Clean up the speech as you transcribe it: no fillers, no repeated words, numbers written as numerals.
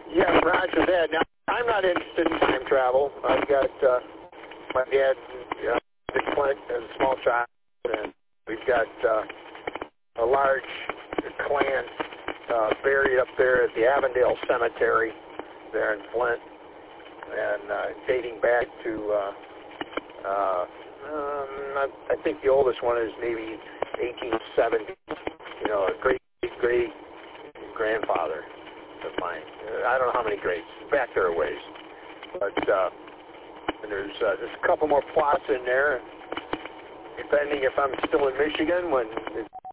Yeah, roger that. Now, I'm not interested in time travel. I've got my dad, Dick Flint, as a small child, and we've got a large clan buried up there at the Avondale Cemetery there in Flint, and dating back to, I think the oldest one is maybe 1870. You know, a great-grandfather of mine. I don't know how many greats. Back there a ways. But and there's a couple more plots in there. Depending if I'm still in Michigan when